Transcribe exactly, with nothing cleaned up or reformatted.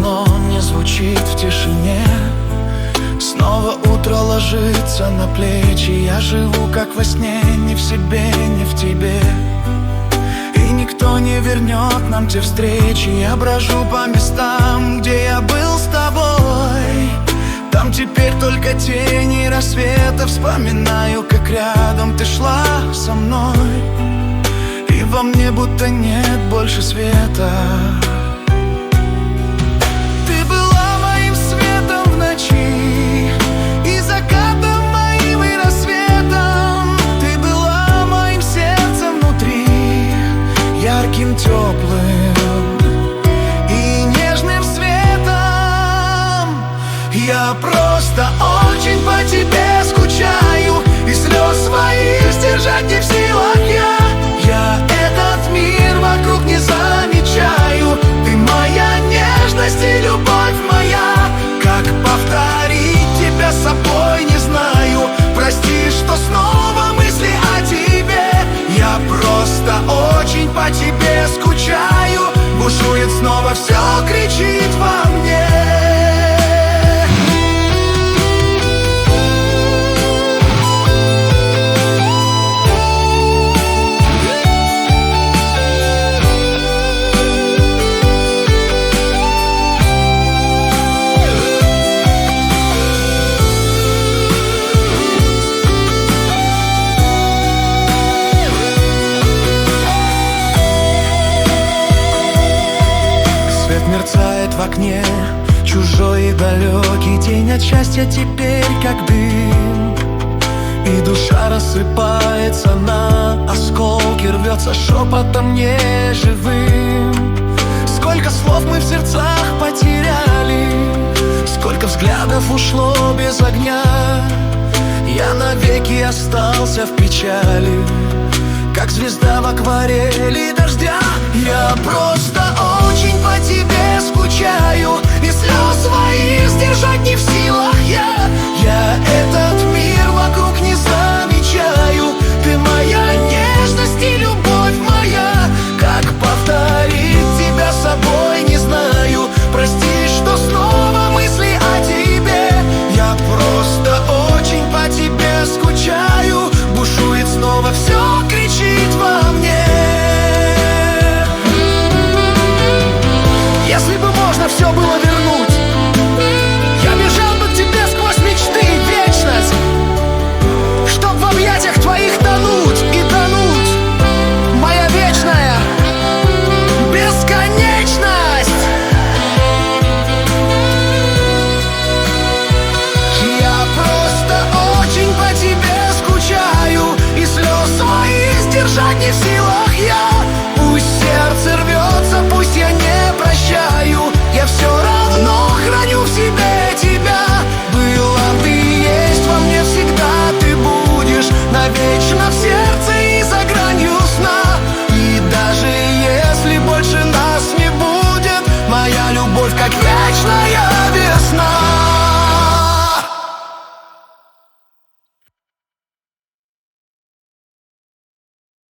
давно не звучит в тишине. Снова утро ложится на плечи. Я живу как во сне, не в себе, не в тебе. И никто не вернет нам те встречи. Я брожу по местам, где я был с тобой. Там теперь только тени рассвета. Вспоминаю, как рядом ты шла со мной, и во мне будто нет больше света. Ты была моим светом в ночи, и закатом моим, и рассветом. Ты была моим сердцем внутри, ярким, теплым и нежным светом. Я просто очень по тебе скучаю, и слез своих сдержать не в силах я. Я этот мир вокруг не замечаю. Ты моя нежность и любовь моя. Как повторить тебя с собой не знаю. Прости, что снова мысли о тебе. Я просто очень по тебе скучаю. Бушует снова, все кричит во мне. Мерцает в окне, чужой и далекий день от счастья теперь как дым. И душа рассыпается на осколки, рвется шепотом неживым. Сколько слов мы в сердцах потеряли, сколько взглядов ушло без огня. Я навеки остался в печали, как звезда в акварели дождя. Я просто очень по тебе скучаю, и слез своих сдержать не в силах я. Я этот мир вокруг не замечаю. Ты моя нежность и любовь моя. Как повторить тебя с собой не знаю. Прости, что снова мысли о тебе. Я просто очень по тебе скучаю. Бушует снова, все кричит во мне. Если бы можно все было вернуть, я бежал бы к тебе сквозь мечты и вечность, чтоб в объятиях твоих тонуть и тонуть. Моя вечная бесконечность. Я просто очень по тебе скучаю, и слез своих сдержать не в силах я. Пусть сердце рвется, пусть я не прощаю, я все равно храню в себе тебя. Была ты, есть во мне всегда, ты будешь навечно в сердце и за гранью сна. И даже если больше нас не будет, моя любовь как вечная